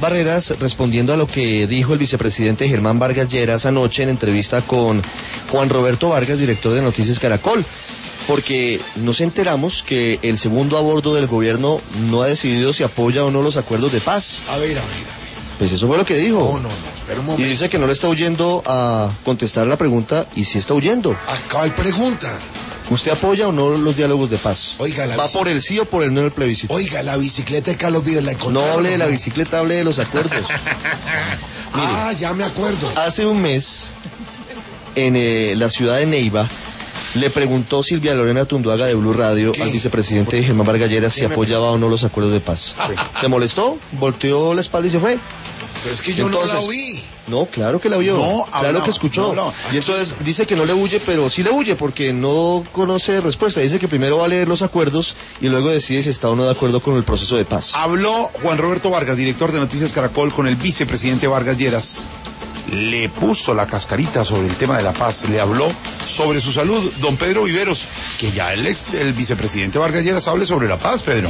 Barreras respondiendo a lo que dijo el vicepresidente Germán Vargas Lleras anoche en entrevista con Juan Roberto Vargas, director de Noticias Caracol, porque nos enteramos que el segundo a bordo del gobierno no ha decidido si apoya o no los acuerdos de paz. A ver. Pues eso fue lo que dijo. No, espera un momento. Y dice que no le está huyendo a contestar la pregunta, y sí está huyendo. Acá hay pregunta. ¿Usted apoya o no los diálogos de paz? Oiga, ¿Va por el sí o por el no en el plebiscito? Oiga, la bicicleta de Carlos Vives la encontraron. No hable de la bicicleta, hable de los acuerdos. Mire, ya me acuerdo. Hace un mes, en la ciudad de Neiva, le preguntó Silvia Lorena Tunduaga de Blue Radio al vicepresidente Germán Vargas Lleras si apoyaba o no los acuerdos de paz. Se molestó, volteó la espalda y se fue. Pero es que yo entonces, no la oí. No, claro que la vio. No, claro que escuchó. No. Y entonces dice que no le huye, pero sí le huye porque no conoce respuesta. Dice que primero va a leer los acuerdos y luego decide si está o no de acuerdo con el proceso de paz. Habló Juan Roberto Vargas, director de Noticias Caracol, con el vicepresidente Vargas Lleras. Le puso la cascarita sobre el tema de la paz, le habló sobre su salud. Don Pedro Viveros, que ya el vicepresidente Vargas Lleras hable sobre la paz, Pedro.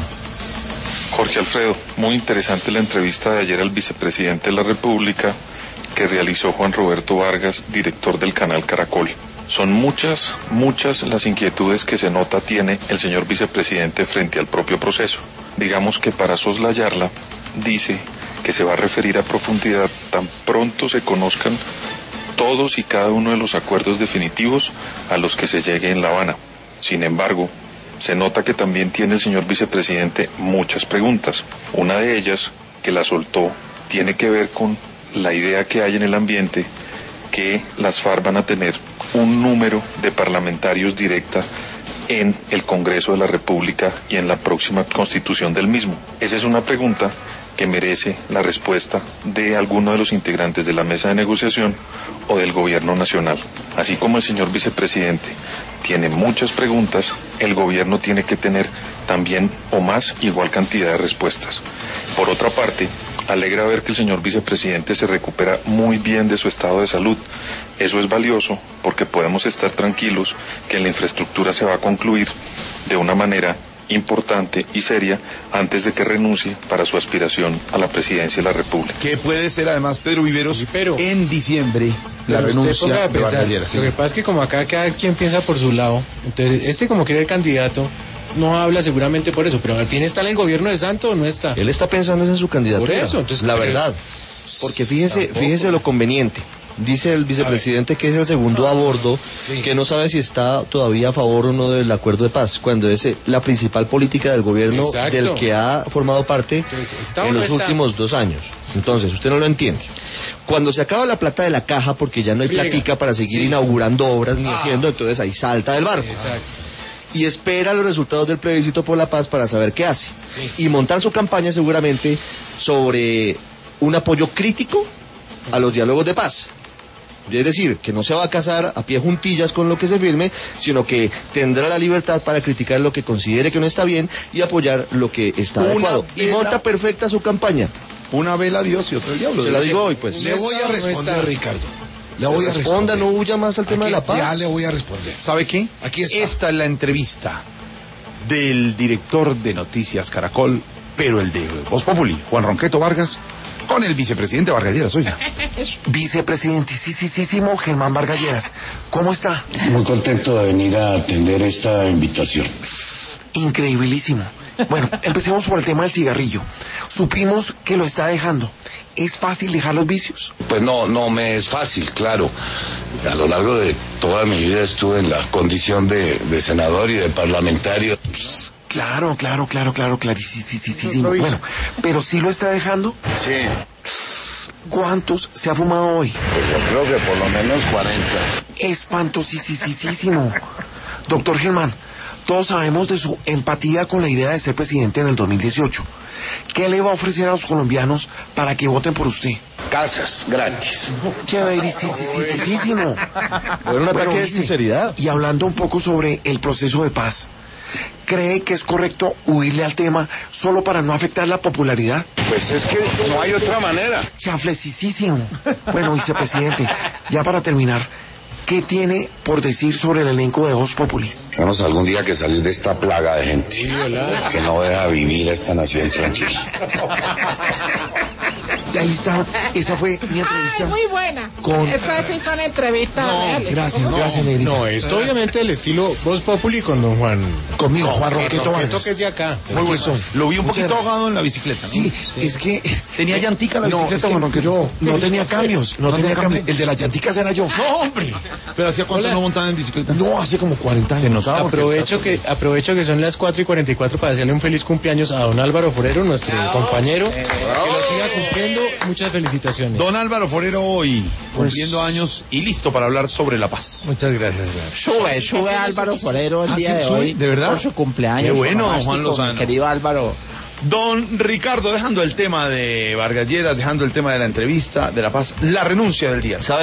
Jorge Alfredo, muy interesante la entrevista de ayer al vicepresidente de la República que realizó Juan Roberto Vargas, director del canal Caracol. Son muchas las inquietudes que se nota tiene el señor vicepresidente frente al propio proceso. Digamos que para soslayarla, dice que se va a referir a profundidad tan pronto se conozcan todos y cada uno de los acuerdos definitivos a los que se llegue en La Habana. Sin embargo, se nota que también tiene el señor vicepresidente muchas preguntas. Una de ellas, que la soltó, tiene que ver con la idea que hay en el ambiente que las FARC van a tener un número de parlamentarios directa en el Congreso de la República y en la próxima constitución del mismo. Esa es una pregunta que merece la respuesta de alguno de los integrantes de la mesa de negociación o del gobierno nacional. Así como el señor vicepresidente tiene muchas preguntas, el gobierno tiene que tener también o más igual cantidad de respuestas. Por otra parte, alegra ver que el señor vicepresidente se recupera muy bien de su estado de salud. Eso es valioso porque podemos estar tranquilos que la infraestructura se va a concluir de una manera importante y seria antes de que renuncie para su aspiración a la presidencia de la República. Que puede ser además, Pedro Viveros, sí, pero en diciembre la renuncia de Vargas Lleras. Lo que pasa es que como acá cada quien piensa por su lado, entonces como quiere el candidato no habla seguramente por eso, pero al fin está en el gobierno de Santos o no está. Él está pensando en su candidatura. Por eso, entonces la verdad. Porque fíjese lo conveniente. Dice el vicepresidente que es el segundo a bordo, que no sabe si está todavía a favor o no del acuerdo de paz, cuando es la principal política del gobierno del que ha formado parte en los últimos 2 años. Entonces, usted no lo entiende. Cuando se acaba la plata de la caja, porque ya no hay platica para seguir inaugurando obras ni haciendo, entonces ahí salta del barco. Exacto. Y espera los resultados del plebiscito por la paz para saber qué hace. Y montar su campaña seguramente sobre un apoyo crítico a los diálogos de paz. Es decir, que no se va a casar a pie juntillas con lo que se firme, sino que tendrá la libertad para criticar lo que considere que no está bien y apoyar lo que está adecuado. Y monta perfecta su campaña. Una vela a Dios y otra al diablo. Se la digo hoy, pues. Le voy a responder, Ricardo. Le voy a responder. No huya más al tema de la paz. Ya le voy a responder. ¿Sabe qué? Aquí está. Esta es la entrevista del director de Noticias Caracol, pero el de Voz Populi, Juan Ronqueto Vargas, con el vicepresidente Vargas Lleras. Oiga. Vicepresidentísimo Germán Vargas Lleras, ¿cómo está? Muy contento de venir a atender esta invitación. Increíbilísimo. Bueno, empecemos por el tema del cigarrillo. Supimos que lo está dejando. ¿Es fácil dejar los vicios? Pues no me es fácil, claro. A lo largo de toda mi vida estuve en la condición de senador y de parlamentario. Claro, clarísimo. Bueno, pero ¿sí lo está dejando? Sí. ¿Cuántos se ha fumado hoy? Pues yo creo que por lo menos 40. Espantosísimo. Doctor Germán, todos sabemos de su empatía con la idea de ser presidente en el 2018. ¿Qué le va a ofrecer a los colombianos para que voten por usted? Casas gratis. Chéverísimo. Bueno, un ataque de sinceridad. Y hablando un poco sobre el proceso de paz, ¿cree que es correcto huirle al tema solo para no afectar la popularidad? Pues es que no hay otra manera. Chaflecísimo. Bueno, vicepresidente, ya para terminar, ¿qué tiene por decir sobre el elenco de Voz Populi? Tenemos algún día que salir de esta plaga de gente que no deja vivir a esta nación tranquila. ahí está. Esa fue mi entrevista. Ay, muy buena. Con... Esas sí son entrevistas reales. Gracias, Negrita. No, esto obviamente el estilo Voz Populi con don Juan. Conmigo, Juan Roqueto Roqueto, Vargas. que es de acá. Muy bueno. Lo vi un Muchas poquito gracias. ahogado en la bicicleta, ¿no? Sí, es que... ¿Tenía llantica la bicicleta, es que Juan Roqueto? yo no tenía cambios, no tenía cambios. El de las llanticas era yo. No, hombre. ¿Pero hacía cuánto no montaba en bicicleta? No, hace como 40 años. Se notaba. Aprovecho que son las 4:44 para hacerle un feliz cumpleaños a don Álvaro Forero, nuestro compañero, que lo siga cumpliendo. Muchas felicitaciones. Don Álvaro Forero hoy cumpliendo años y listo para hablar sobre la paz. Muchas gracias. Sube Álvaro Forero el día de hoy. ¿De verdad? Por su cumpleaños. Qué bueno, onomástico, Juan Lozano. mi querido Álvaro. Don Ricardo, dejando el tema de Vargas Lleras, dejando el tema de la entrevista, de la paz, la renuncia del día.